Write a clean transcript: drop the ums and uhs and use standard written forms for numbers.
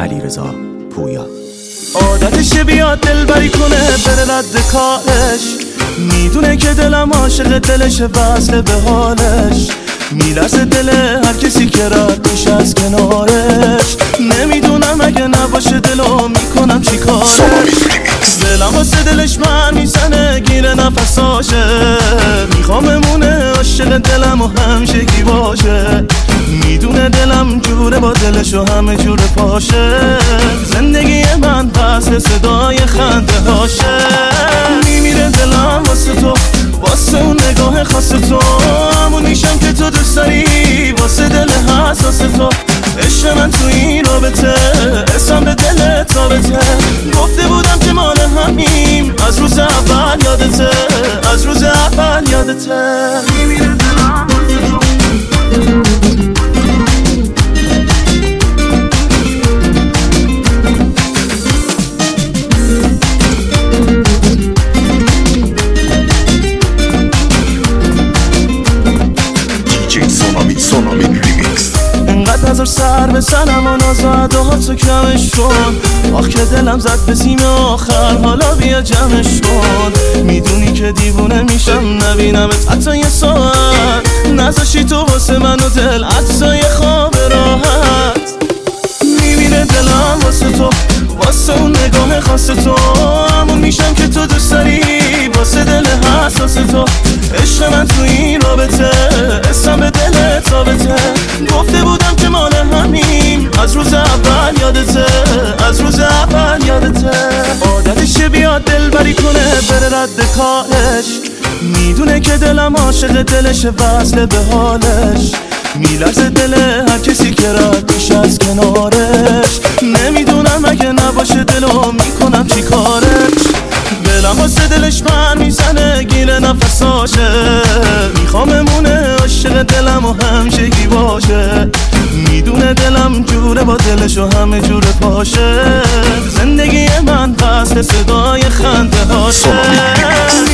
علیرضا پویا. عادتشه بیاد دلبری کنه بره رد کارش، میدونه که دلم عاشق دلشه وصله به حالش، میلرزه دل هر کسی که رد میشه از کنارش، نمیدونم اگه نباشه دلو میکنم چی کارش، دلم واسه دلش من میزنه گیره نفساشه، میخوام بمونه عاشق دلم و همشگی باشه، میدونه دلم جوره با دلش و همه جوره پاشه، زندگی من وصل صدای خنده هاشه، میمیره دلم واسه تو، واسه اون نگاه خاص تو، همون میشم که تو دوست داری، واسه دل حساس تو، عشق من تو این رابطه اسم به دل تابته، گفته بودم که مال همیم از روز اول یادته، از روز اول یادته، میمیره دلم واسه تو. انقدر نظر سر به سنم و نازده ها تو کمش کن، آخ که دلم زد به سیم آخر، حالا بیا جمعش کن، میدونی که دیوونه میشم نبینمت حتی یه ساعت، نذاشی تو واسه من و دل عطسای خواب راحت، میمیره دلم واسه تو، واسه اون نگاه خاص تو، همون میشم که تو دوست داری، واسه دل حساس تو، عشق من تو این رابطه اسم به دل تابته، گفته بودم که مال همیم از روز اول یادته، از روز اول یادته، عادتشه بیاد دلبری کنه بره رد کارش، میدونه که دلم عاشق دلشه وصله به حالش، میلرزه دل هر کسی که رد میشه از کنارش، نمیدونم اگه نباشه دلو میکنم چی کارش، دلم واسه دلش من میزنه گیره نفساشه، میخوام بمونه عاشق دلم و همشگی باشه، میدونه دلم جوره با دلش و همه جوره پاشه، زندگی من فصل صدای خنده هاشه،